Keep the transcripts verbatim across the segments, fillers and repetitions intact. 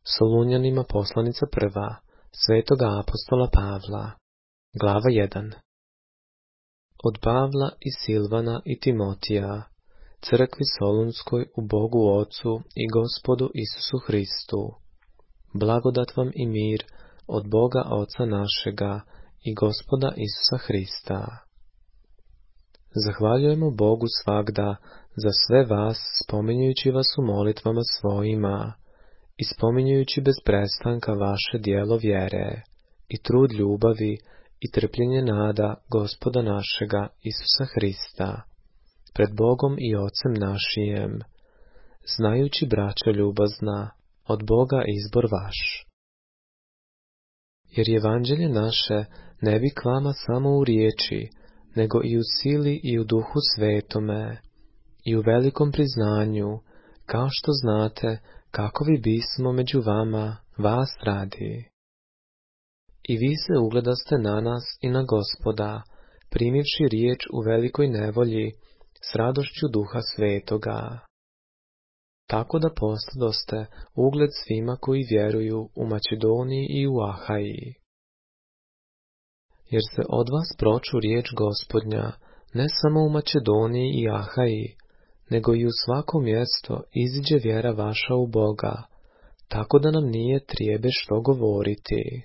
Solunjanima poslanica prva, svetoga apostola Pavla, glava jedan. Od Pavla i Silvana i Timotija, crkvi Solunskoj u Bogu Ocu i Gospodu Isusu Hristu, blagodat vam i mir od Boga Oca našega i Gospoda Isusa Hrista. Zahvaljujemo Bogu svagda za sve vas, spominjujući vas u molitvama svojima i spominjujući bez prestanka vaše djelo vjere i trud ljubavi i trpljenje nada Gospoda našega Isusa Hrista pred Bogom i Ocem našijem, znajući, braćo ljubazna, od Boga izbor vaš. Jer evanđelje naše ne bi k vama samo u riječi, nego i u sili i u duhu svetome, i u velikom priznanju, kao što znate kako vi bismo među vama vas radi. I vi se ugledaste na nas i na Gospoda, primivši riječ u velikoj nevolji, s radošću duha svetoga. Tako da postadoste ugled svima koji vjeruju u Makedoniji i u Ahaji. Jer se od vas proču riječ Gospodnja, ne samo u Makedoniji i Ahaji, nego i u svako mjesto iziđe vjera vaša u Boga, tako da nam nije trijebe što govoriti.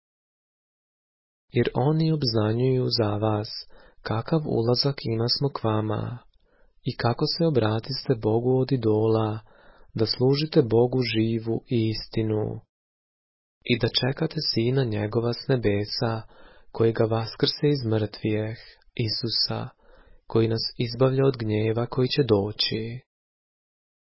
Jer oni obznanjuju za vas kakav ulazak ima smo k vama i kako se obratiste Bogu od idola, da služite Bogu živu i istinu i da čekate Sina njegova s nebesa, koji ga vaskrse iz mrtvijeh, Isusa, koji nas izbavlja od gnjeva koji će doći.